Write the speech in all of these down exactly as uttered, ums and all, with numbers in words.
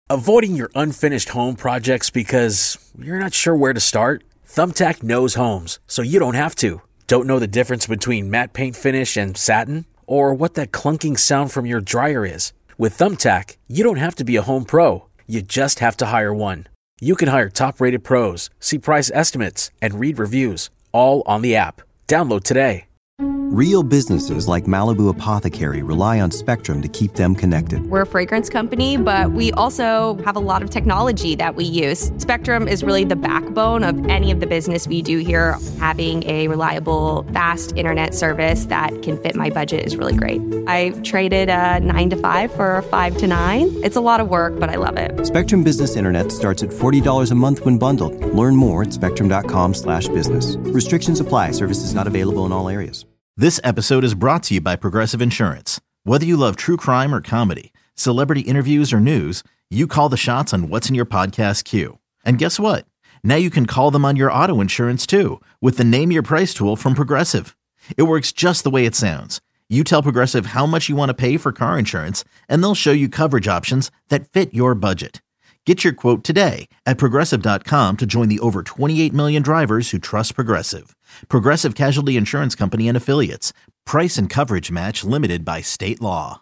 Avoiding your unfinished home projects because you're not sure where to start? Thumbtack knows homes, so you don't have to. Don't know the difference between matte paint finish and satin? Or what that clunking sound from your dryer is? With Thumbtack, you don't have to be a home pro. You just have to hire one. You can hire top-rated pros, see price estimates, and read reviews, all on the app. Download today. Real businesses like Malibu Apothecary rely on Spectrum to keep them connected. We're a fragrance company, but we also have a lot of technology that we use. Spectrum is really the backbone of any of the business we do here. Having a reliable, fast internet service that can fit my budget is really great. I traded a nine to five for a five to nine. It's a lot of work, but I love it. Spectrum Business Internet starts at forty dollars a month when bundled. Learn more at spectrum.com slash business. Restrictions apply. Services not available in all areas. This episode is brought to you by Progressive Insurance. Whether you love true crime or comedy, celebrity interviews or news, you call the shots on what's in your podcast queue. And guess what? Now you can call them on your auto insurance too with the Name Your Price tool from Progressive. It works just the way it sounds. You tell Progressive how much you want to pay for car insurance, and they'll show you coverage options that fit your budget. Get your quote today at Progressive dot com to join the over twenty-eight million drivers who trust Progressive. Progressive Casualty Insurance Company and Affiliates. Price and coverage match limited by state law.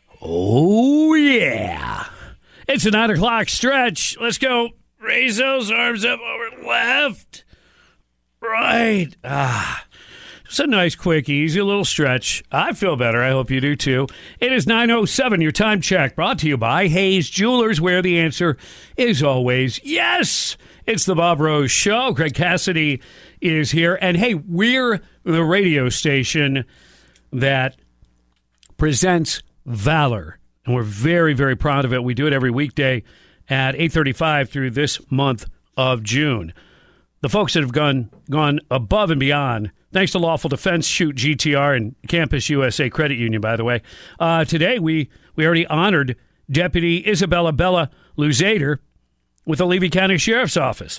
Oh, yeah. It's a nine o'clock stretch. Let's go. Raise those arms up over left. Right. Ah. It's a nice, quick, easy little stretch. I feel better. I hope you do, too. It is nine oh seven, your time check, brought to you by Hayes Jewelers, where the answer is always yes. It's the Bob Rose Show. Greg Cassidy is here. And, hey, we're the radio station that presents Valor. And we're very, very proud of it. We do it every weekday at eight thirty-five through this month of June. The folks that have gone gone above and beyond, thanks to Lawful Defense, Shoot G T R, and Campus U S A Credit Union, by the way. Uh, today, we, we already honored Deputy Isabella Bella Luzader with the Levy County Sheriff's Office.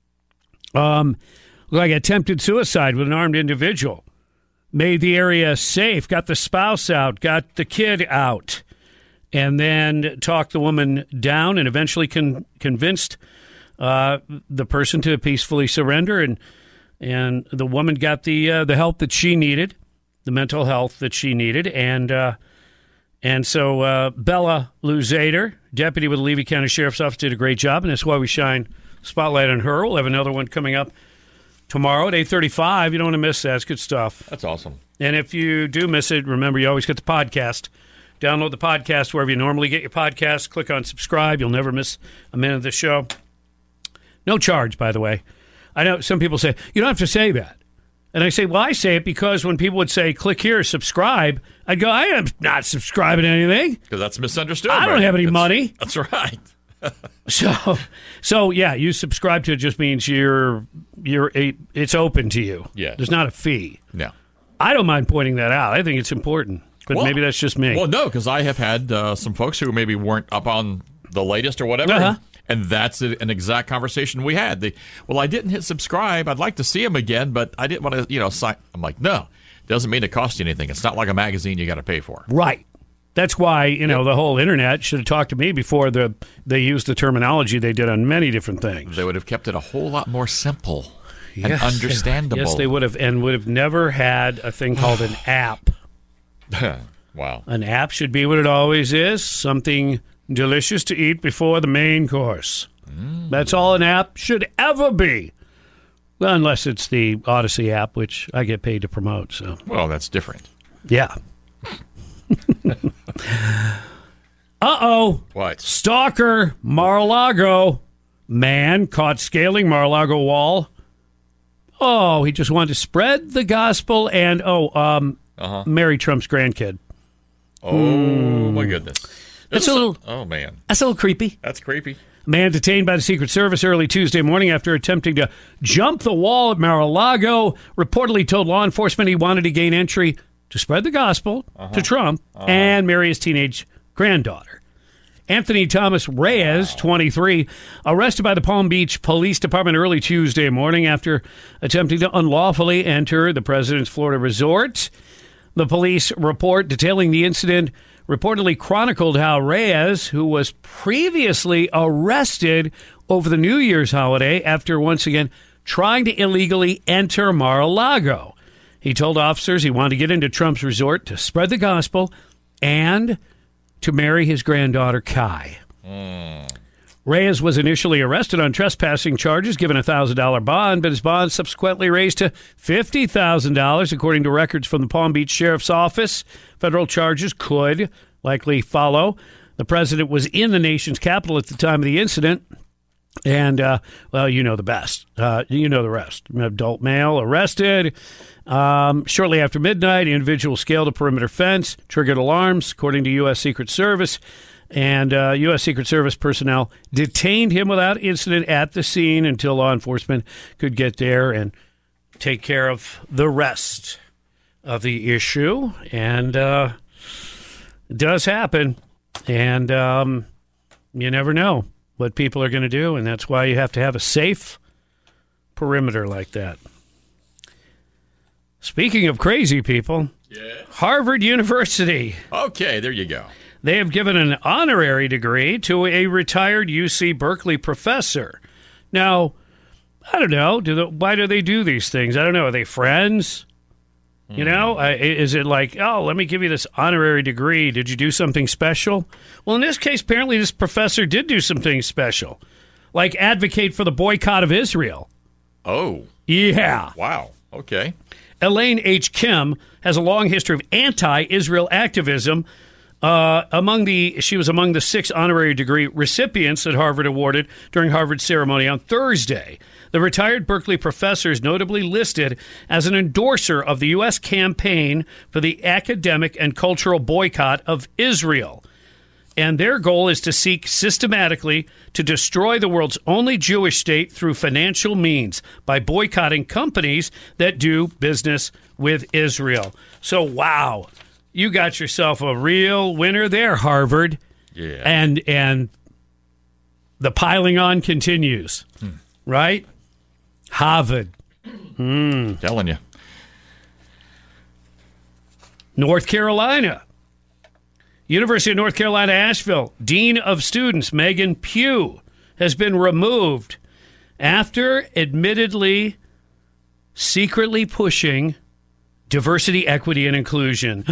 Um, like attempted suicide with an armed individual. Made the area safe, got the spouse out, got the kid out, and then talked the woman down and eventually con- convinced uh, the person to peacefully surrender, and and the woman got the uh, the help that she needed, the mental health that she needed, and uh, and so uh, Bella Luzader, deputy with the Levy County Sheriff's Office, did a great job, and that's why we shine spotlight on her. We'll have another one coming up tomorrow at eight thirty-five. You don't want to miss that. It's good stuff. That's awesome. And if you do miss it, remember, you always get the podcast. Download the podcast wherever you normally get your podcast. Click on subscribe. You'll never miss a minute of the show. No charge, by the way. I know some people say, you don't have to say that. And I say, well, I say it because when people would say, click here, subscribe, I'd go, I am not subscribing to anything. Because that's misunderstood. I don't right? have any that's, money. That's right. so, so yeah, you subscribe to it just means you're, you're a, it's open to you. Yeah. There's not a fee. No. I don't mind pointing that out. I think it's important. But well, maybe that's just me. Well, no, because I have had uh, some folks who maybe weren't up on the latest or whatever. Uh-huh. And that's a, an exact conversation we had. They, well, I didn't hit subscribe. I'd like to see them again, but I didn't want to, you know, sign. I'm like, no, doesn't mean it costs you anything. It's not like a magazine you got to pay for. Right. That's why, you know, yep. the whole internet should have talked to me before the they used the terminology they did on many different things. They would have kept it a whole lot more simple yes. and understandable. Yes, they would have, and would have never had a thing called an app. Wow. An app should be what it always is, something delicious to eat before the main course. Mm. That's all an app should ever be. Well, unless it's the Odyssey app, which I get paid to promote. So, well, that's different. Yeah. Uh-oh. What? Stalker, Mar-a-Lago. Man caught scaling Mar-a-Lago wall. Oh, he just wanted to spread the gospel and, oh, um, uh-huh. marry Trump's grandkid. Oh, mm. my goodness. That's a little. Oh, man. That's a little creepy. That's creepy. Man detained by the Secret Service early Tuesday morning after attempting to jump the wall at Mar-a-Lago. Reportedly told law enforcement he wanted to gain entry to spread the gospel uh-huh. to Trump uh-huh. and marry his teenage granddaughter. Anthony Thomas Reyes, wow. twenty-three, arrested by the Palm Beach Police Department early Tuesday morning after attempting to unlawfully enter the president's Florida resort. The police report detailing the incident reportedly chronicled how Reyes, who was previously arrested over the New Year's holiday after once again trying to illegally enter Mar-a-Lago. He told officers he wanted to get into Trump's resort to spread the gospel and to marry his granddaughter, Kai. Mm. Reyes was initially arrested on trespassing charges, given a one thousand dollars bond, but his bond subsequently raised to fifty thousand dollars, according to records from the Palm Beach Sheriff's Office. Federal charges could likely follow. The president was in the nation's capital at the time of the incident, and, uh, well, you know the best. Uh, you know the rest. Adult male arrested. Um, shortly after midnight, the individual scaled a perimeter fence, triggered alarms, according to U S. Secret Service. And uh, U S. Secret Service personnel detained him without incident at the scene until law enforcement could get there and take care of the rest of the issue. And uh, it does happen. And um, you never know what people are going to do. And that's why you have to have a safe perimeter like that. Speaking of crazy people, yeah. Harvard University. Okay, there you go. They have given an honorary degree to a retired U C Berkeley professor. Now, I don't know. Do the, why do they do these things? I don't know. Are they friends? Mm. You know, uh, is it like, oh, let me give you this honorary degree. Did you do something special? Well, in this case, apparently this professor did do something special, like advocate for the boycott of Israel. Oh. Yeah. Wow. Okay. Elaine H. Kim has a long history of anti-Israel activism. Uh, among the, she was among the six honorary degree recipients that Harvard awarded during Harvard's ceremony on Thursday. The retired Berkeley professor is notably listed as an endorser of the U S campaign for the academic and cultural boycott of Israel. And their goal is to seek systematically to destroy the world's only Jewish state through financial means by boycotting companies that do business with Israel. So, wow. You got yourself a real winner there, Harvard. Yeah. And and the piling on continues, hmm. right? Harvard. Mm. Telling you. North Carolina. University of North Carolina, Asheville. Dean of Students, Megan Pugh, has been removed after admittedly secretly pushing diversity, equity, and inclusion.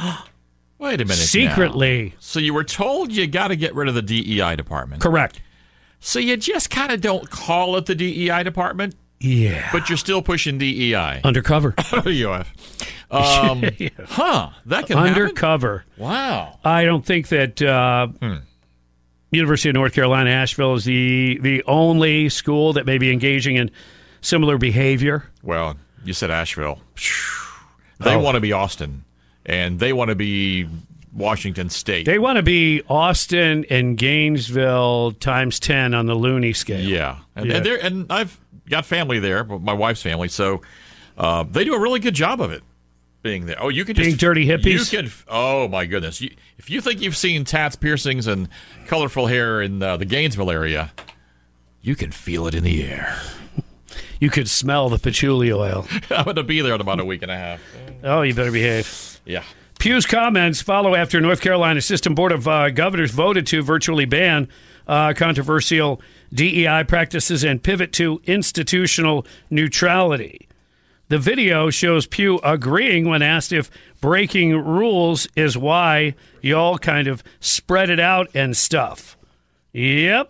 Wait a minute. Secretly. Now. So you were told you got to get rid of the D E I department. Correct. So you just kind of don't call it the D E I department? Yeah. But you're still pushing D E I. Undercover. You have. Um, yeah. Huh. That can Undercover. Happen? Wow. I don't think that uh, hmm. University of North Carolina, Asheville is the, the only school that may be engaging in similar behavior. Well, you said Asheville. They oh. want to be Austin, and they want to be Washington State. They want to be Austin and Gainesville times ten on the loony scale. Yeah. And, yeah. and, and I've got family there, my wife's family, so uh, they do a really good job of it, being there. Oh, you can just... Being dirty hippies? You can, oh, my goodness. You, if you think you've seen tats, piercings, and colorful hair in uh, the Gainesville area, you can feel it in the air. You could smell the patchouli oil. I'm going to be there in about a week and a half. Oh, you better behave. Yeah. Pugh's comments follow after North Carolina System Board of uh, Governors voted to virtually ban uh, controversial D E I practices and pivot to institutional neutrality. The video shows Pugh agreeing when asked if breaking rules is why y'all kind of spread it out and stuff. Yep.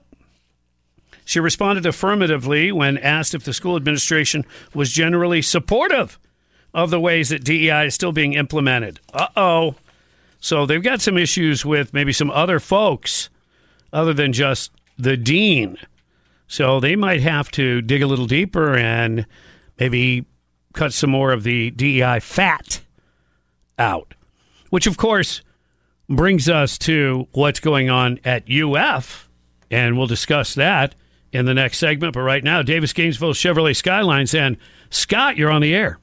She responded affirmatively when asked if the school administration was generally supportive of the ways that D E I is still being implemented. Uh-oh. So they've got some issues with maybe some other folks other than just the dean. So they might have to dig a little deeper and maybe cut some more of the D E I fat out, which, of course, brings us to what's going on at U F, and we'll discuss that in the next segment. But right now, Davis Gainesville Chevrolet Skylines. And Scott, you're on the air.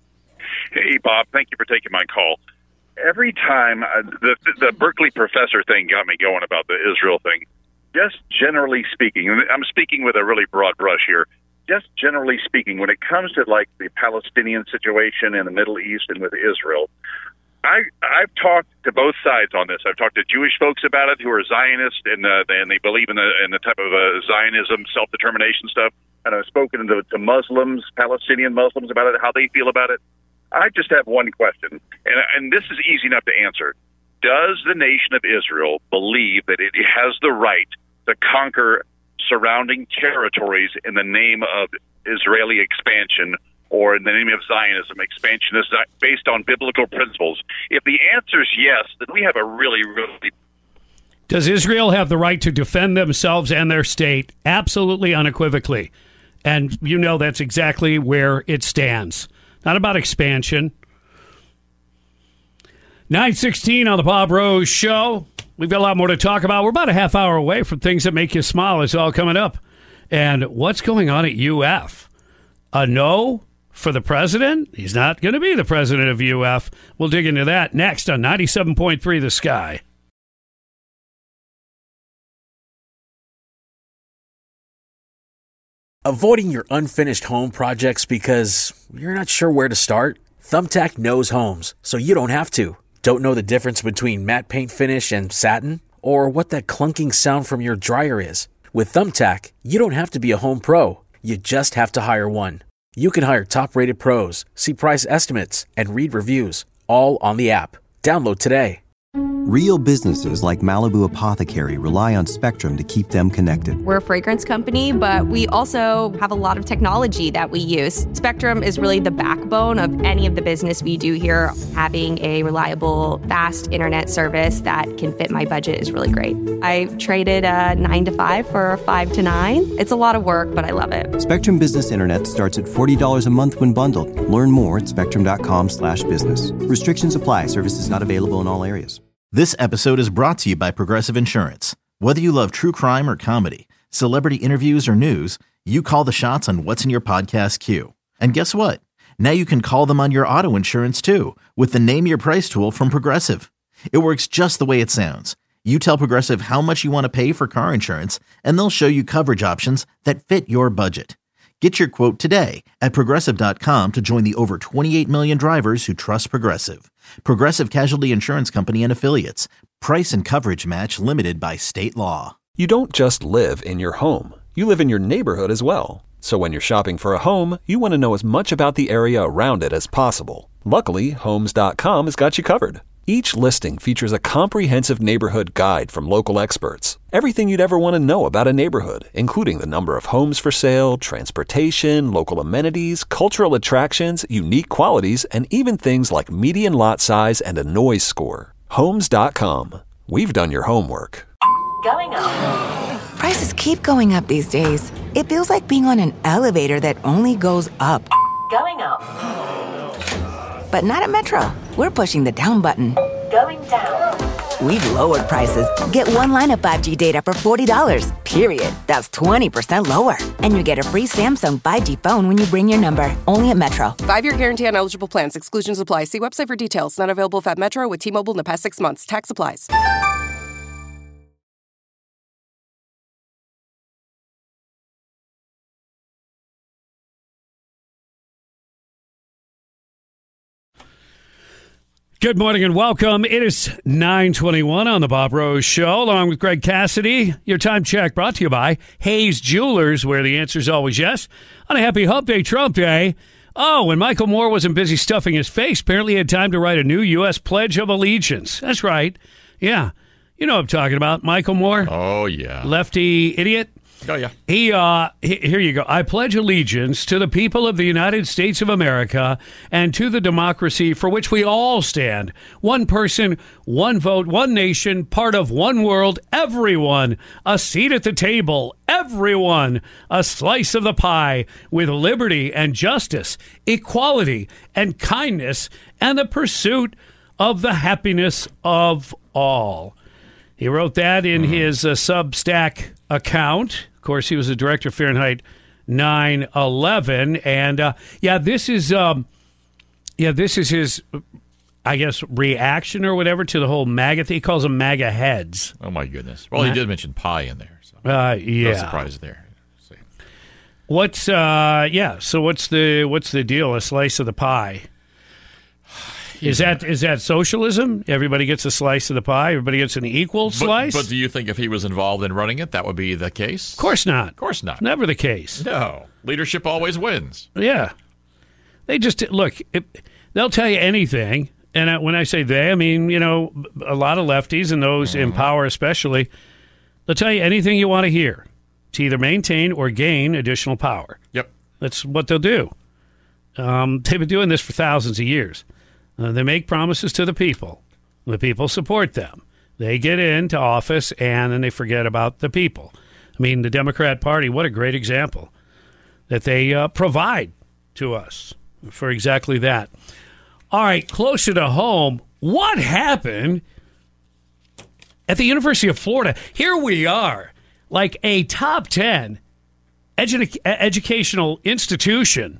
Hey, Bob. Thank you for taking my call. Every time uh, the the Berkeley professor thing got me going about the Israel thing. Just generally speaking, and I'm speaking with a really broad brush here. Just generally speaking, when it comes to like the Palestinian situation in the Middle East and with Israel, I, I've talked to both sides on this. I've talked to Jewish folks about it who are Zionists, and, uh, and they believe in the, in the type of uh, Zionism, self-determination stuff. And I've spoken to, to Muslims, Palestinian Muslims about it, how they feel about it. I just have one question, and, and this is easy enough to answer. Does the nation of Israel believe that it has the right to conquer surrounding territories in the name of Israeli expansion, or in the name of Zionism? Expansion is based on biblical principles. If the answer is yes, then we have a really, really... Does Israel have the right to defend themselves and their state? Absolutely, unequivocally. And you know that's exactly where it stands. Not about expansion. nine sixteen on the Bob Rose Show. We've got a lot more to talk about. We're about a half hour away from things that make you smile. It's all coming up. And what's going on at U F? A no for the president? He's not going to be the president of U F. We'll dig into that next on ninety-seven point three The Sky. Avoiding your unfinished home projects because you're not sure where to start? Thumbtack knows homes, so you don't have to. Don't know the difference between matte paint finish and satin? Or what that clunking sound from your dryer is? With Thumbtack, you don't have to be a home pro. You just have to hire one. You can hire top-rated pros, see price estimates, and read reviews, all on the app. Download today. Real businesses like Malibu Apothecary rely on Spectrum to keep them connected. We're a fragrance company, but we also have a lot of technology that we use. Spectrum is really the backbone of any of the business we do here. Having a reliable, fast internet service that can fit my budget is really great. I traded a nine to five for a five to nine. It's a lot of work, but I love it. Spectrum Business Internet starts at forty dollars a month when bundled. Learn more at spectrum.com slash business. Restrictions apply. Services not available in all areas. This episode is brought to you by Progressive Insurance. Whether you love true crime or comedy, celebrity interviews or news, you call the shots on what's in your podcast queue. And guess what? Now you can call them on your auto insurance too with the Name Your Price tool from Progressive. It works just the way it sounds. You tell Progressive how much you want to pay for car insurance, and they'll show you coverage options that fit your budget. Get your quote today at Progressive dot com to join the over twenty-eight million drivers who trust Progressive. Progressive Casualty Insurance Company and Affiliates. Price and coverage match limited by state law. You don't just live in your home. You live in your neighborhood as well. So when you're shopping for a home, you want to know as much about the area around it as possible. Luckily, Homes dot com has got you covered. Each listing features a comprehensive neighborhood guide from local experts. Everything you'd ever want to know about a neighborhood, including the number of homes for sale, transportation, local amenities, cultural attractions, unique qualities, and even things like median lot size and a noise score. Homes dot com. We've done your homework. Going up. Prices keep going up these days. It feels like being on an elevator that only goes up. Going up. But not at Metro. We're pushing the down button. Going down. We've lowered prices. Get one line of five G data for forty dollars, period. That's twenty percent lower. And you get a free Samsung five G phone when you bring your number. Only at Metro. Five-year guarantee on eligible plans. Exclusions apply. See website for details. Not available if at Metro with T-Mobile in the past six months. Tax applies. Good morning and welcome. It is nine twenty-one on the Bob Rose Show, along with Greg Cassidy. Your time check brought to you by Hayes Jewelers, where the answer is always yes. On a happy Hump Day, Trump Day. Oh, when Michael Moore wasn't busy stuffing his face, apparently he had time to write a new U S Pledge of Allegiance. That's right. Yeah. You know what I'm talking about. Michael Moore. Oh, yeah. Lefty idiot. Oh, yeah. He, uh, he, here you go. I pledge allegiance to the people of the United States of America and to the democracy for which we all stand. One person, one vote, one nation, part of one world, everyone. A seat at the table, everyone. A slice of the pie with liberty and justice, equality and kindness, and the pursuit of the happiness of all. He wrote that in mm. his uh, Substack account. Of course, he was the director of Fahrenheit nine eleven, and uh, yeah, this is um, yeah, this is his, I guess, reaction or whatever to the whole MAGA thing. He calls them MAGA heads. Oh my goodness! Well, Ma- he did mention pie in there, so uh, yeah, no surprise there. See. What's uh, yeah? So what's the what's the deal? A slice of the pie. Is that is that socialism? Everybody gets a slice of the pie. Everybody gets an equal slice. But, but do you think if he was involved in running it, that would be the case? Of course not. Of course not. Never the case. No. Leadership always wins. Yeah. They just, look, it, they'll tell you anything. And I, when I say they, I mean, you know, a lot of lefties and those mm-hmm. in power especially, they'll tell you anything you want to hear to either maintain or gain additional power. Yep. That's what they'll do. Um, they've been doing this for thousands of years. Uh, they make promises to the people. The people support them. They get into office, and then they forget about the people. I mean, the Democrat Party, what a great example that they uh, provide to us for exactly that. All right, closer to home, what happened at the University of Florida? Here we are, like a top ten edu- educational institution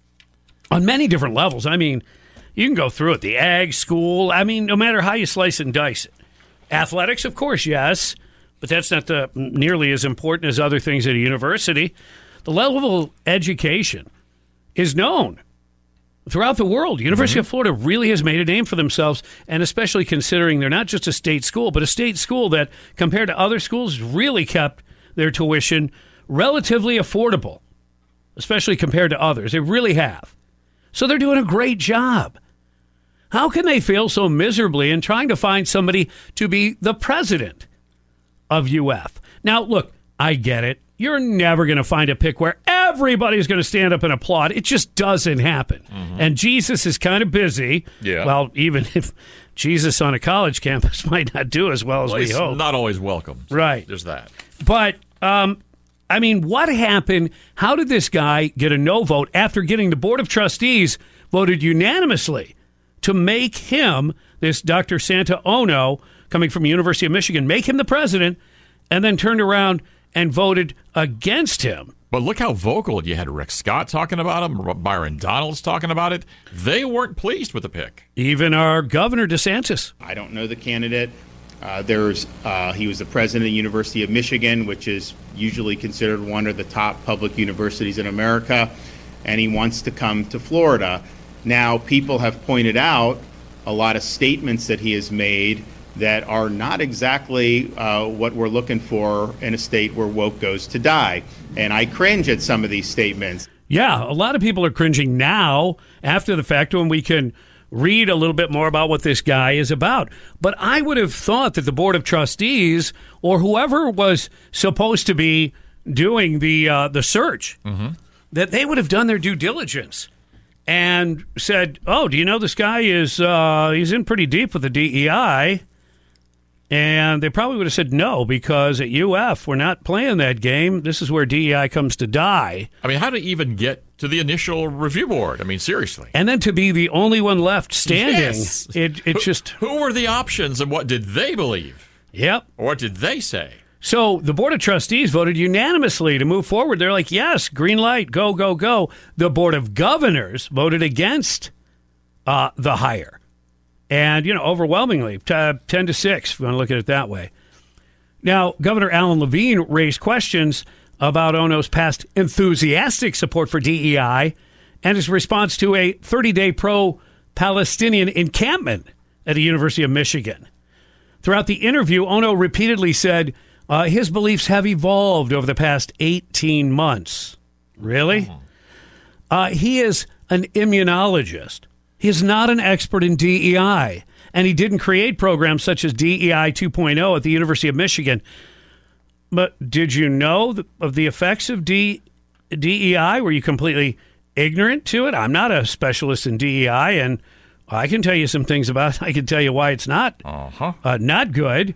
on many different levels. I mean, you can go through it. The ag school, I mean, no matter how you slice and dice it. Athletics, of course, yes, but that's not the, nearly as important as other things at a university. The level of education is known throughout the world. University mm-hmm. of Florida really has made a name for themselves, and especially considering they're not just a state school, but a state school that, compared to other schools, really kept their tuition relatively affordable, especially compared to others. They really have. So they're doing a great job. How can they fail so miserably in trying to find somebody to be the president of U F? Now, look, I get it. You're never going to find a pick where everybody's going to stand up and applaud. It just doesn't happen. Mm-hmm. And Jesus is kind of busy. Yeah. Well, even if Jesus on a college campus might not do as well as well, we he's hope. Not always welcome. So right. There's that. But, um, I mean, what happened? How did this guy get a no vote after getting the Board of Trustees voted unanimously to make him, this Doctor Santa Ono, coming from University of Michigan, make him the president, and then turned around and voted against him? But look how vocal you had Rick Scott talking about him, Byron Donalds talking about it. They weren't pleased with the pick. Even our Governor DeSantis. I don't know the candidate. Uh, there's uh, he was the president of the University of Michigan, which is usually considered one of the top public universities in America, and he wants to come to Florida. Now, people have pointed out a lot of statements that he has made that are not exactly uh, what we're looking for in a state where woke goes to die. And I cringe at some of these statements. Yeah, a lot of people are cringing now after the fact when we can read a little bit more about what this guy is about. But I would have thought that the Board of Trustees or whoever was supposed to be doing the uh, the search, mm-hmm. that they would have done their due diligence and said, oh, do you know this guy is uh, he's in pretty deep with the D E I? And they probably would have said no, because at U F, we're not playing that game. This is where D E I comes to die. I mean, how to even get to the initial review board? I mean, seriously. And then to be the only one left standing, yes. it, it who, just... Who were the options and what did they believe? Yep. Or what did they say? So the Board of Trustees voted unanimously to move forward. They're like, yes, green light, go, go, go. The Board of Governors voted against uh, the hire. And, you know, overwhelmingly, t- ten to six, if you want to look at it that way. Now, Governor Alan Levine raised questions about Ono's past enthusiastic support for D E I and his response to a thirty-day pro-Palestinian encampment at the University of Michigan. Throughout the interview, Ono repeatedly said uh, his beliefs have evolved over the past eighteen months. Really? Mm-hmm. Uh, he is an immunologist. He is not an expert in D E I, and he didn't create programs such as D E I two point oh at the University of Michigan. But did you know the, of the effects of D, DEI? Were you completely ignorant to it? I'm not a specialist in D E I, and I can tell you some things about it. I can tell you why it's not, uh-huh. uh, not good.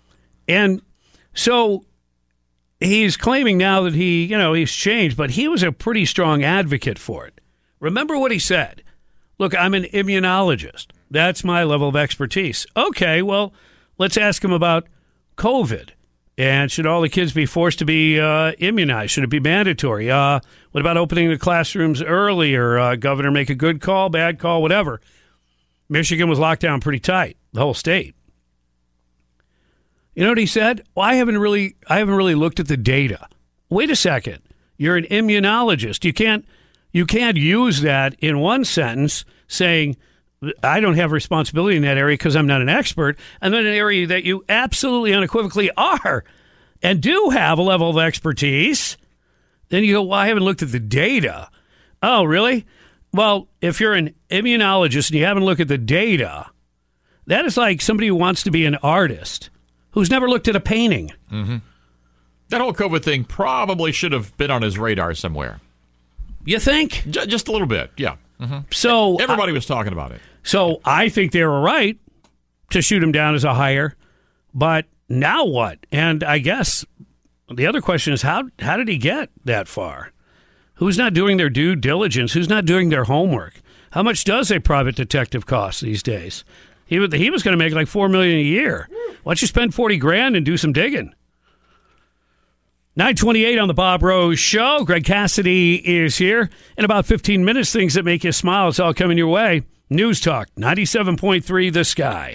And so he's claiming now that he, you know, he's changed, but he was a pretty strong advocate for it. Remember what he said. Look, I'm an immunologist. That's my level of expertise. Okay, well, let's ask him about COVID. And should all the kids be forced to be uh, immunized? Should it be mandatory? Uh, what about opening the classrooms earlier? Uh, governor, make a good call, bad call, whatever. Michigan was locked down pretty tight, the whole state. You know what he said? Well, I haven't really, I haven't really looked at the data. Wait a second. You're an immunologist. You can't, you can't use that in one sentence saying I don't have responsibility in that area because I'm not an expert, and then an area that you absolutely unequivocally are and do have a level of expertise, then you go, well, I haven't looked at the data. Oh, really? Well, if you're an immunologist and you haven't looked at the data, that is like somebody who wants to be an artist who's never looked at a painting. Mm-hmm. That whole COVID thing probably should have been on his radar somewhere. You think? J- just a little bit, yeah. Mm-hmm. So everybody I, was talking about it. So I think they were right to shoot him down as a hire, but now what? And I guess the other question is how how did he get that far? Who's not doing their due diligence? Who's not doing their homework? How much does a private detective cost these days? He was, he was going to make like four million dollars a year. Why don't you spend forty grand and do some digging? nine twenty-eight on the Bob Rose Show. Greg Cassidy is here. In about fifteen minutes, things that make you smile. It's all coming your way. News Talk, ninety-seven point three The Sky.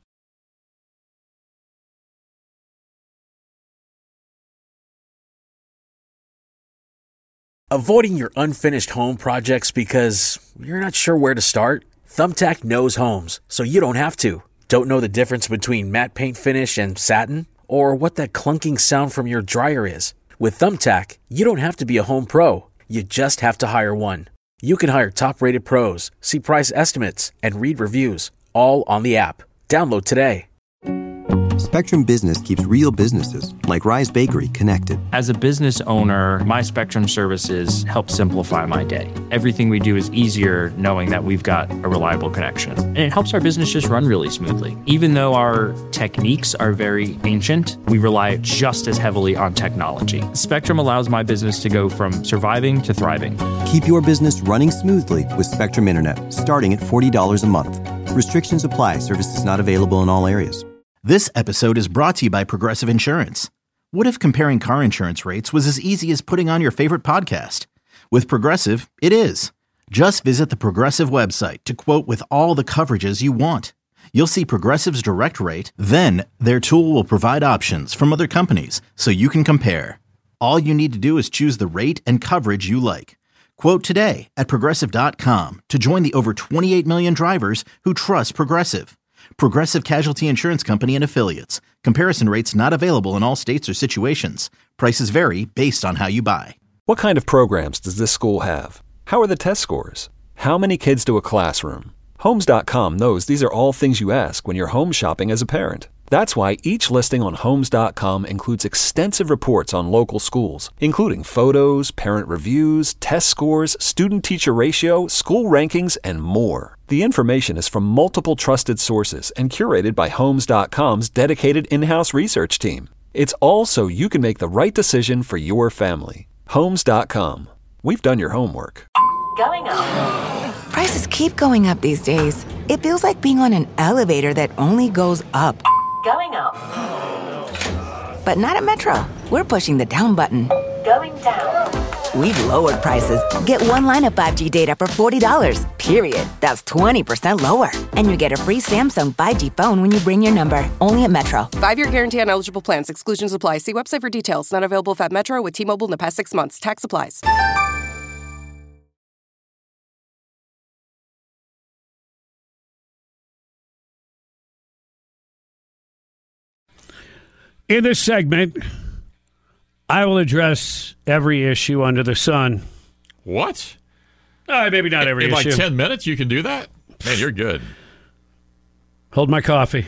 Avoiding your unfinished home projects because you're not sure where to start? Thumbtack knows homes, so you don't have to. Don't know the difference between matte paint finish and satin? Or what that clunking sound from your dryer is? With Thumbtack, you don't have to be a home pro. You just have to hire one. You can hire top-rated pros, see price estimates, and read reviews, all on the app. Download today. Spectrum Business keeps real businesses, like Rise Bakery, connected. As a business owner, my Spectrum services help simplify my day. Everything we do is easier knowing that we've got a reliable connection. And it helps our business just run really smoothly. Even though our techniques are very ancient, we rely just as heavily on technology. Spectrum allows my business to go from surviving to thriving. Keep your business running smoothly with Spectrum Internet, starting at forty dollars a month. Restrictions apply. Services not available in all areas. This episode is brought to you by Progressive Insurance. What if comparing car insurance rates was as easy as putting on your favorite podcast? With Progressive, it is. Just visit the Progressive website to quote with all the coverages you want. You'll see Progressive's direct rate, then their tool will provide options from other companies so you can compare. All you need to do is choose the rate and coverage you like. Quote today at Progressive dot com to join the over twenty-eight million drivers who trust Progressive. Progressive Casualty Insurance Company and Affiliates. Comparison rates not available in all states or situations. Prices vary based on how you buy. What kind of programs does this school have? How are the test scores? How many kids do a classroom? Homes dot com knows these are all things you ask when you're home shopping as a parent. That's why each listing on Homes dot com includes extensive reports on local schools, including photos, parent reviews, test scores, student-teacher ratio, school rankings, and more. The information is from multiple trusted sources and curated by Homes dot com's dedicated in-house research team. It's all so you can make the right decision for your family. Homes dot com. We've done your homework. Going up. Prices keep going up these days. It feels like being on an elevator that only goes up. Going up. But not at Metro. We're pushing the down button. Going down. We've lowered prices. Get one line of five G data for forty dollars, period. That's twenty percent lower. And you get a free Samsung five G phone when you bring your number. Only at Metro. Five-year guarantee on eligible plans. Exclusions apply. See website for details. Not available at Metro with T-Mobile in the past six months. Tax applies. In this segment, I will address every issue under the sun. What? Uh, maybe not every in, in issue. In like ten minutes, you can do that? Man, you're good. Hold my coffee.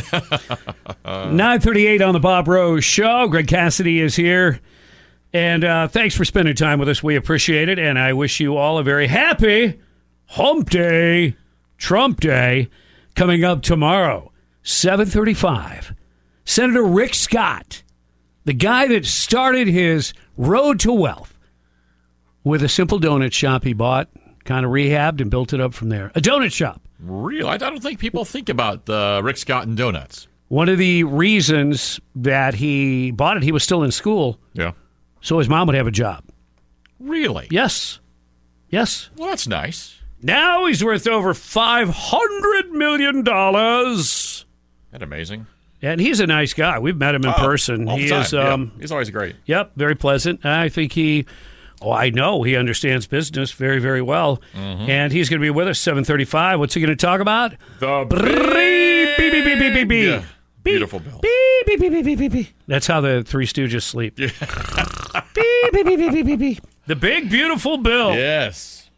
nine thirty-eight on the Bob Rose Show. Greg Cassidy is here. And uh, thanks for spending time with us. We appreciate it. And I wish you all a very happy Hump Day, Trump Day, coming up tomorrow, seven thirty-five. Senator Rick Scott, the guy that started his road to wealth with a simple donut shop he bought, kind of rehabbed and built it up from there. A donut shop. Really? I don't think people think about uh, Rick Scott and donuts. One of the reasons that he bought it, he was still in school. Yeah. So his mom would have a job. Really? Yes. Yes. Well, that's nice. Now he's worth over five hundred million dollars. Isn't that amazing? And he's a nice guy. We've met him in oh, person. All he the time. is. Um, yeah. He's always great. Yep, very pleasant. I think he Oh, I know. He understands business very, very well. Mm-hmm. And he's going to be with us seven thirty-five. What's he going to talk about? The beep, beep, beep, beep, beep, beep, beep. Yeah. Beautiful Bill. Beep, beep, beep, beep, beep, beep, beep. That's how the Three Stooges sleep. Yeah. beep, beep, beep, beep, beep, beep, beep. The big, beautiful Bill. Yes.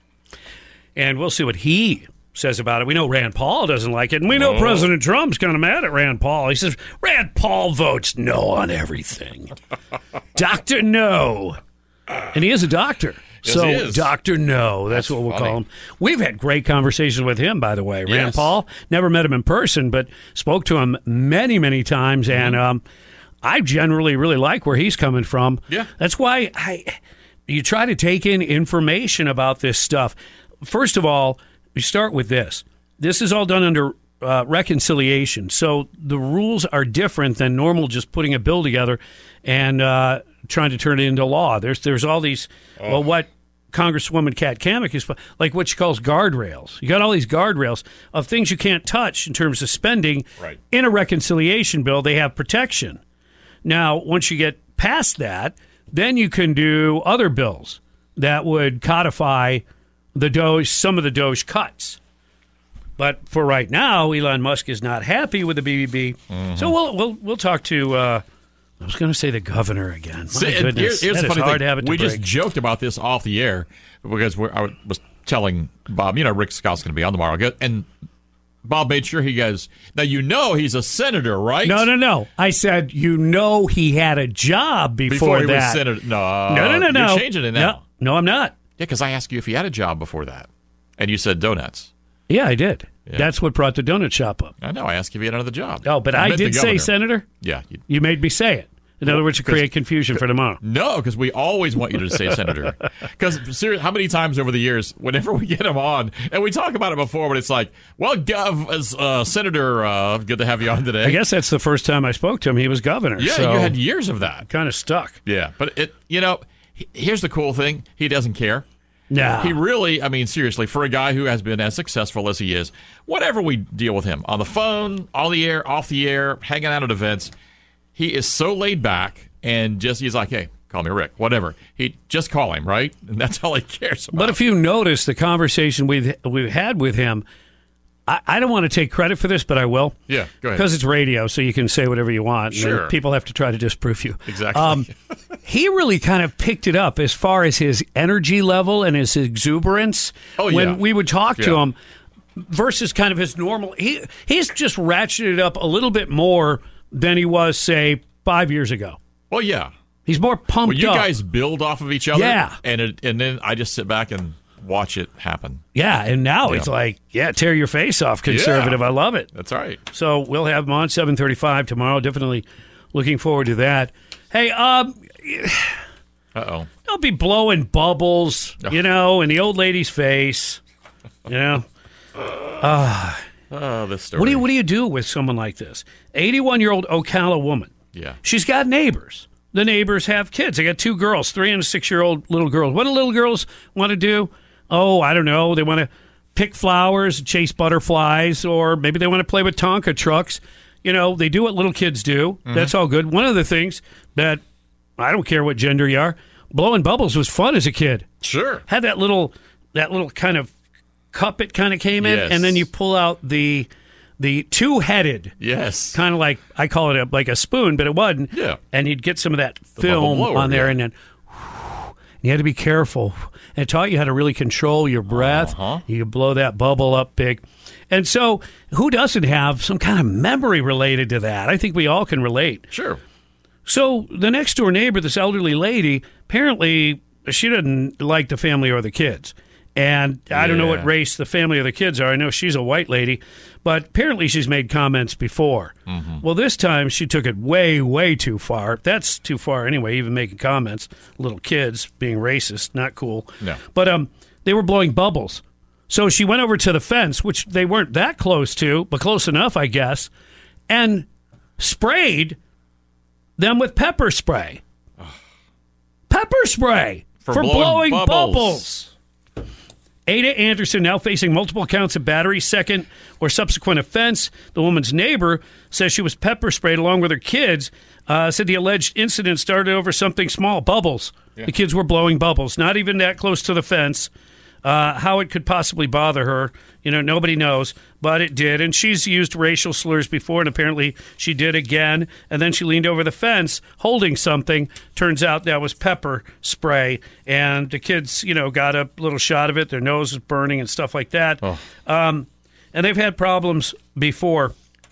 And we'll see what he says about it. We know Rand Paul doesn't like it, and we know oh. President Trump's kind of mad at Rand Paul. He says, Rand Paul votes no on everything. Doctor No. And he is a doctor. Yes, so, Doctor No, that's, that's what we'll funny. call him. We've had great conversations with him, by the way. Yes. Rand Paul, never met him in person, but spoke to him many, many times, mm-hmm. and um, I generally really like where he's coming from. Yeah. That's why I you try to take in information about this stuff. First of all, you start with this. This is all done under uh, reconciliation, so the rules are different than normal just putting a bill together and uh, trying to turn it into law. There's there's all these, oh. well, what Congresswoman Kat Cammack is, like what she calls guardrails. You got all these guardrails of things you can't touch in terms of spending. Right. In a reconciliation bill, they have protection. Now, once you get past that, then you can do other bills that would codify the Doge, some of the Doge cuts. But for right now, Elon Musk is not happy with the B B B. Mm-hmm. So we'll we'll we'll talk to. Uh, I was going to say the governor again. My See, goodness, here's, here's that the is funny hard thing. to have it to we break. just joked about this off the air because we're, I was telling Bob, you know, Rick Scott's going to be on tomorrow, and Bob made sure he goes. Now you know he's a senator, right? No, no, no. I said you know he had a job before, before he that. was senator. No, no, no, no, no. You're changing it now. No, no, I'm not. Yeah, because I asked you if he had a job before that, and you said donuts. Yeah, I did. Yeah. That's what brought the donut shop up. I know. I asked if he had another job. Oh, but I, I did say senator. Yeah. You, you made me say it. In other words, to create confusion for tomorrow. No, because we always want you to say senator. Because seriously, how many times over the years, whenever we get him on, and we talk about it before, but it's like, well, Gov, as uh, Senator, uh, good to have you on today. I guess that's the first time I spoke to him. He was governor. Yeah, so you had years of that. Kind of stuck. Yeah, but it, you know, here's the cool thing. He doesn't care. No. He really, I mean, seriously, for a guy who has been as successful as he is, whatever we deal with him, on the phone, on the air, off the air, hanging out at events, he is so laid back and just, he's like, hey, call me Rick, whatever. He just call him, right? And that's all he cares about. But if you notice the conversation we've, we've had with him, I, I don't want to take credit for this, but I will. Yeah, go ahead. Because it's radio, so you can say whatever you want. Sure. And people have to try to disprove you. Exactly. Um, he really kind of picked it up as far as his energy level and his exuberance oh, when yeah. we would talk yeah. to him versus kind of his normal. He He's just ratcheted up a little bit more than he was, say, five years ago. Well, yeah. He's more pumped well, you up. You guys build off of each other. Yeah. And, it, and then I just sit back and watch it happen. Yeah, and now yeah. it's like, yeah, tear your face off, conservative. Yeah. I love it. That's right. So we'll have him on seven thirty-five tomorrow. Definitely looking forward to that. Hey, um, uh-oh. Don't be blowing bubbles, you know, in the old lady's face, you know. Uh, oh, this story. What do you What do you do with someone like this? eighty-one-year-old Ocala woman. Yeah. She's got neighbors. The neighbors have kids. They got two girls, three and a six-year-old little girls. What do little girls want to do? Oh, I don't know. They want to pick flowers, chase butterflies, or maybe they want to play with Tonka trucks. You know, they do what little kids do. Mm-hmm. That's all good. One of the things that, I don't care what gender you are, blowing bubbles was fun as a kid. Sure. Had that little, that little kind of cup it kind of came in, yes. and then you pull out the... The two-headed, yes, kind of like, I call it a, like a spoon, but it wasn't. Yeah. And you'd get some of that the film blower, on there, yeah. and then whew, you had to be careful. And it taught you how to really control your breath. Uh-huh. You could blow that bubble up big. And so who doesn't have some kind of memory related to that? I think we all can relate. Sure. So the next-door neighbor, this elderly lady, apparently she doesn't like the family or the kids. And I don't know what Yeah. race the family or the kids are. I know she's a white lady, but apparently she's made comments before. Mm-hmm. Well, this time she took it way, way too far. That's too far anyway, even making comments. Little kids being racist, not cool. No. But um, they were blowing bubbles. So she went over to the fence, which they weren't that close to, but close enough, I guess, and sprayed them with pepper spray. Pepper spray For for blowing blowing bubbles. bubbles. Ada Anderson now facing multiple counts of battery, second or subsequent offense. The woman's neighbor says she was pepper sprayed along with her kids. Uh, said the alleged incident started over something small, bubbles. Yeah. The kids were blowing bubbles, not even that close to the fence. Uh, how it could possibly bother her, you know, nobody knows, but it did. And she's used racial slurs before, and apparently she did again. And then she leaned over the fence holding something. Turns out that was pepper spray. And the kids, you know, got a little shot of it. Their nose was burning and stuff like that. Oh. Um, and they've had problems before.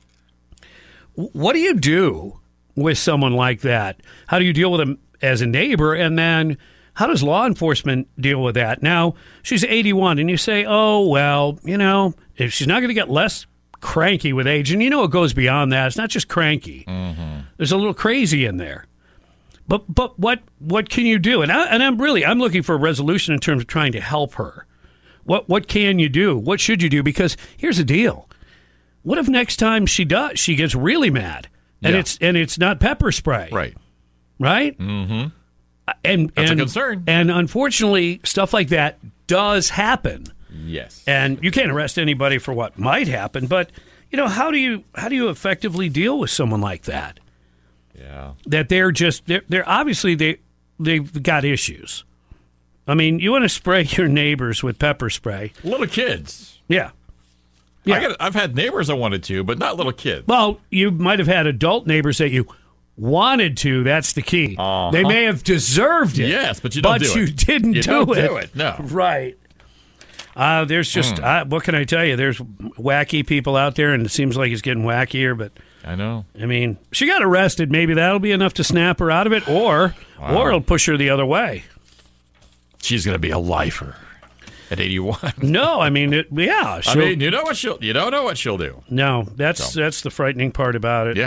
What do you do with someone like that? How do you deal with them as a neighbor? And then how does law enforcement deal with that? Now, she's eighty-one, and you say, oh, well, you know, if she's not going to get less cranky with age, and you know it goes beyond that. It's not just cranky. Mm-hmm. There's a little crazy in there. But but what what can you do? And, I, and I'm really, I'm looking for a resolution in terms of trying to help her. What What can you do? What should you do? Because here's the deal. What if next time she does, she gets really mad, and yeah. it's and it's not pepper spray? Right. Right? Mm-hmm. And, That's and, a concern. And unfortunately, stuff like that does happen. Yes. And you can't arrest anybody for what might happen, but you know, how do you how do you effectively deal with someone like that? Yeah. That they're just they're, they're obviously they they've got issues. I mean, you want to spray your neighbors with pepper spray. Little kids. Yeah. Yeah. I got, I've had neighbors I wanted to, but not little kids. Well, you might have had adult neighbors that you wanted to. That's the key. Uh-huh. They may have deserved it. Yes, but you don't but do it. But you didn't you do don't it. do it. No. Right. Uh, there's just, mm. uh, what can I tell you? There's wacky people out there, and it seems like it's getting wackier, but I know. I mean, she got arrested. Maybe that'll be enough to snap her out of it, or wow. or it'll push her the other way. She's going to be a lifer at eighty-one. No, I mean, it, yeah. I mean, you know what she'll. You don't know what she'll do. No, that's so. that's the frightening part about it. Yeah.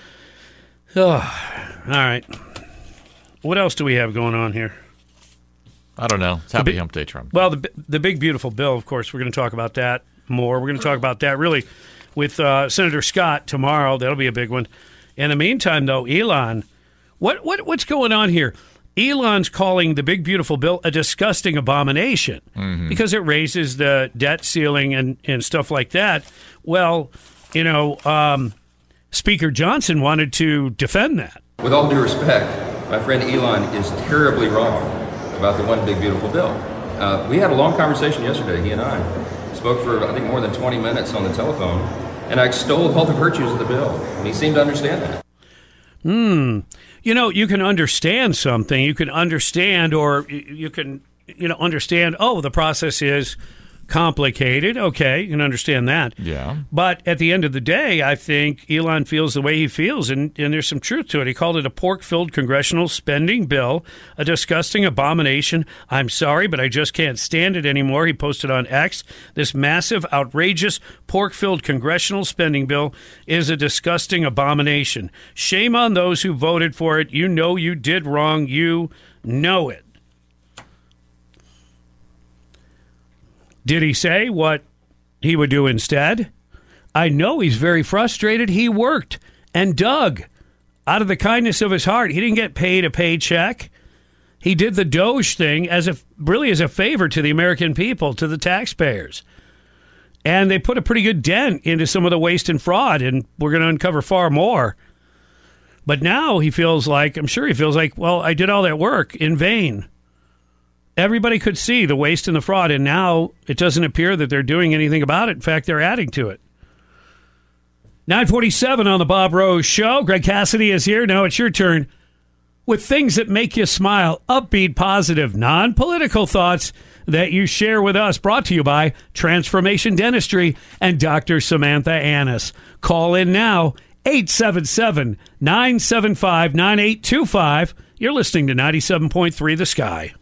Oh, all right. What else do we have going on here? I don't know. It's Happy Hump Day, Trump. Well, the the big beautiful bill. Of course, we're going to talk about that more. We're going to talk about that really with uh, Senator Scott tomorrow. That'll be a big one. In the meantime, though, Elon, what what what's going on here? Elon's calling the big beautiful bill a disgusting abomination mm-hmm. because it raises the debt ceiling and, and stuff like that. Well, you know, um, Speaker Johnson wanted to defend that. With all due respect, my friend Elon is terribly wrong about the one big beautiful bill. Uh, we had a long conversation yesterday, he and I. Spoke for, I think, more than twenty minutes on the telephone, and I extolled all the virtues of the bill, and he seemed to understand that. Hmm. You know, you can understand something. You can understand, or you can, you know, understand, oh, the process is complicated. Okay, you can understand that. Yeah. But at the end of the day, I think Elon feels the way he feels, and, and there's some truth to it. He called it a pork-filled congressional spending bill, a disgusting abomination. I'm sorry, but I just can't stand it anymore. He posted on X, this massive, outrageous, pork-filled congressional spending bill is a disgusting abomination. Shame on those who voted for it. You know you did wrong. You know it. Did he say what he would do instead? I know he's very frustrated. He worked and dug out of the kindness of his heart. He didn't get paid a paycheck. He did the Doge thing as a really as a favor to the American people, to the taxpayers. And they put a pretty good dent into some of the waste and fraud, and we're going to uncover far more. But now he feels like, I'm sure he feels like, well, I did all that work in vain. Everybody could see the waste and the fraud, and now it doesn't appear that they're doing anything about it. In fact, they're adding to it. nine forty-seven on the Bob Rose Show. Greg Cassidy is here. Now it's your turn. With things that make you smile, upbeat, positive, non-political thoughts that you share with us. Brought to you by Transformation Dentistry and Doctor Samantha Annis. Call in now, eight seven seven, nine seven five, nine eight two five. You're listening to ninety-seven point three The Sky.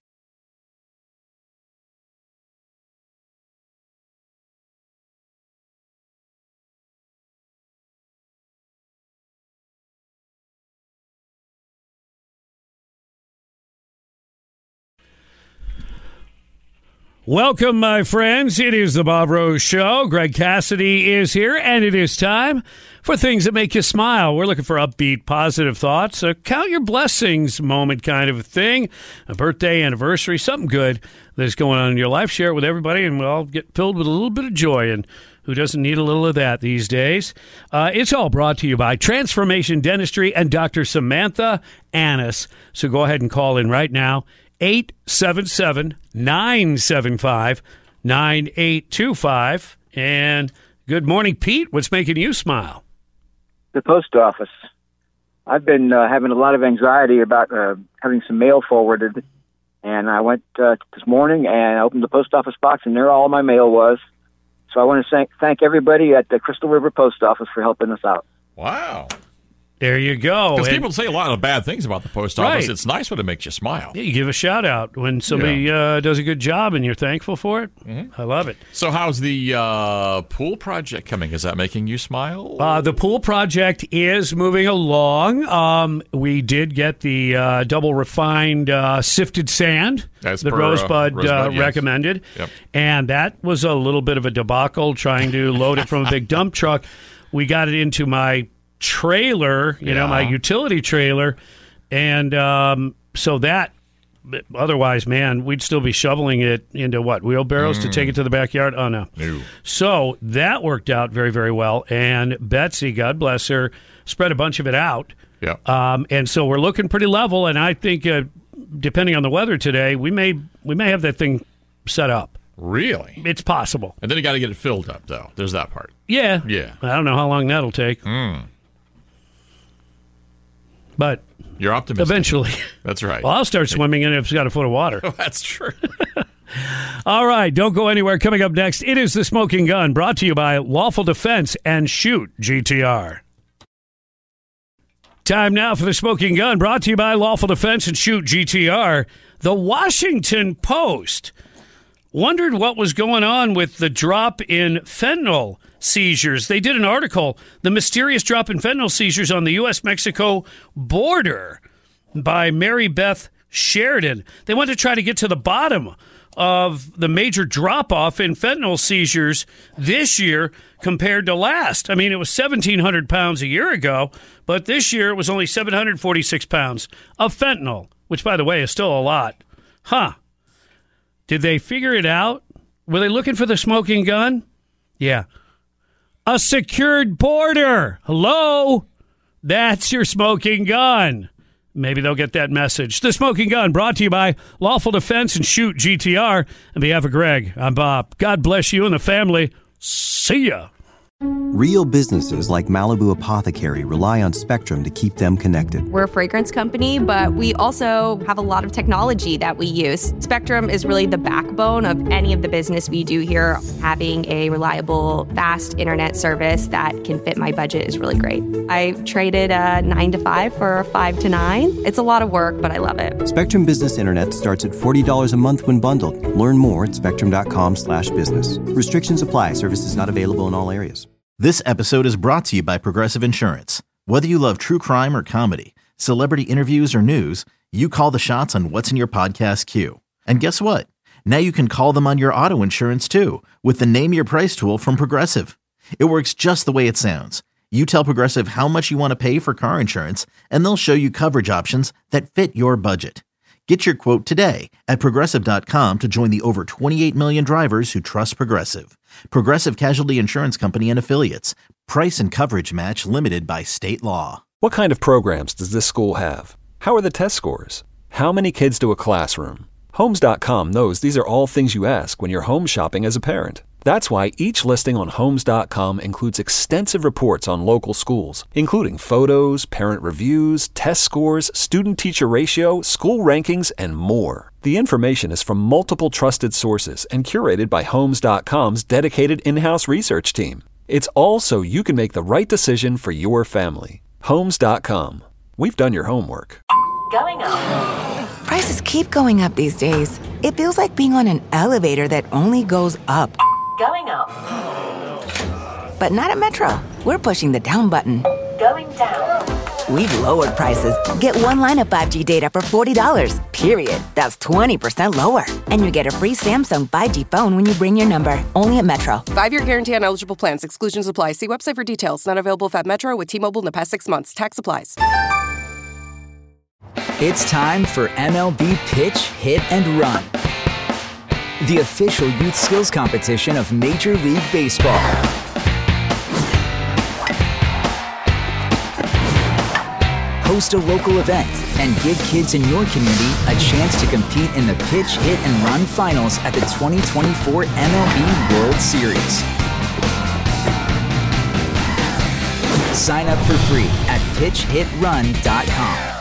Welcome, my friends. It is the Bob Rose Show. Greg Cassidy is here, and it is time for things that make you smile. We're looking for upbeat, positive thoughts, a count your blessings moment kind of a thing, a birthday, anniversary, something good that's going on in your life. Share it with everybody, and we'll all get filled with a little bit of joy. And who doesn't need a little of that these days? Uh, it's all brought to you by Transformation Dentistry and Doctor Samantha Annis. So go ahead and call in right now. eight seven seven, nine seven five, nine eight two five. And good morning, Pete. What's making you smile? The post office. I've been uh, having a lot of anxiety about uh, having some mail forwarded, and I went uh, this morning and I opened the post office box, and there all my mail was. So I want to thank, thank everybody at the Crystal River Post Office for helping us out. Wow. There you go. Because And- people say a lot of bad things about the post office. Right. It's nice when it makes you smile. Yeah, you give a shout out when somebody uh, does a good job and you're thankful for it. Mm-hmm. I love it. So how's the uh, pool project coming? Is that making you smile? Uh, the pool project is moving along. Um, we did get the uh, double refined uh, sifted sand As that per, uh, Rosebud, Rosebud, uh, yes. recommended. Yep. And that was a little bit of a debacle trying to load it from a big dump truck. We got it into my trailer, you know, my Yeah. utility trailer. And um, so that, otherwise, man, we'd still be shoveling it into what, wheelbarrows to take it to the backyard? Oh, no. No. So that worked out very, very well. And Betsy, God bless her, spread a bunch of it out. Yeah. Um, and so we're looking pretty level. And I think, uh, depending on the weather today, we may we may have that thing set up. Really? It's possible. And then you got to get it filled up, though. There's that part. Yeah. Yeah. I don't know how long that'll take. Mm. But You're optimistic. eventually. That's right. Well, I'll start swimming in if it's got a foot of water. Oh, that's true. All right, don't go anywhere. Coming up next, it is The Smoking Gun, brought to you by Lawful Defense and Shoot G T R. Time now for The Smoking Gun, brought to you by Lawful Defense and Shoot G T R. The Washington Post wondered what was going on with the drop in fentanyl seizures. They did an article, The Mysterious Drop in Fentanyl Seizures on the U S Mexico Border, by Mary Beth Sheridan. They want to try to get to the bottom of the major drop-off in fentanyl seizures this year compared to last. I mean, it was seventeen hundred pounds a year ago, but this year it was only seven hundred forty-six pounds of fentanyl, which, by the way, is still a lot. Huh. Did they figure it out? Were they looking for the smoking gun? Yeah. A secured border. Hello? That's your smoking gun. Maybe they'll get that message. The Smoking Gun, brought to you by Lawful Defense and Shoot G T R. On behalf of Greg, I'm Bob. God bless you and the family. See ya. Real businesses like Malibu Apothecary rely on Spectrum to keep them connected. We're a fragrance company, but we also have a lot of technology that we use. Spectrum is really the backbone of any of the business we do here. Having a reliable, fast internet service that can fit my budget is really great. I traded a nine to five for a five to nine. It's a lot of work, but I love it. Spectrum Business Internet starts at forty dollars a month when bundled. Learn more at spectrum.com slash business. Restrictions apply. Services not available in all areas. This episode is brought to you by Progressive Insurance. Whether you love true crime or comedy, celebrity interviews or news, you call the shots on what's in your podcast queue. And guess what? Now you can call them on your auto insurance too with the Name Your Price tool from Progressive. It works just the way it sounds. You tell Progressive how much you want to pay for car insurance, and they'll show you coverage options that fit your budget. Get your quote today at Progressive dot com to join the over twenty-eight million drivers who trust Progressive. Progressive Casualty Insurance Company and Affiliates. Price and coverage match limited by state law. What kind of programs does this school have? How are the test scores? How many kids do a classroom? Homes dot com knows these are all things you ask when you're home shopping as a parent. That's why each listing on Homes dot com includes extensive reports on local schools, including photos, parent reviews, test scores, student-teacher ratio, school rankings, and more. The information is from multiple trusted sources and curated by Homes dot com's dedicated in-house research team. It's all so you can make the right decision for your family. Homes dot com. We've done your homework. Going up. Prices keep going up these days. It feels like being on an elevator that only goes up. Going up. But not at Metro. We're pushing the down button. Going down. We've lowered prices. Get one line of five G data for forty dollars, period. That's twenty percent lower. And you get a free Samsung five G phone when you bring your number. Only at Metro. Five-year guarantee on eligible plans. Exclusions apply. See website for details. Not available if at Metro with T-Mobile in the past six months. Tax applies. It's time for M L B Pitch, Hit, and Run, the official youth skills competition of Major League Baseball. Host a local event and give kids in your community a chance to compete in the Pitch, Hit, and Run finals at the twenty twenty-four M L B World Series. Sign up for free at pitch hit run dot com.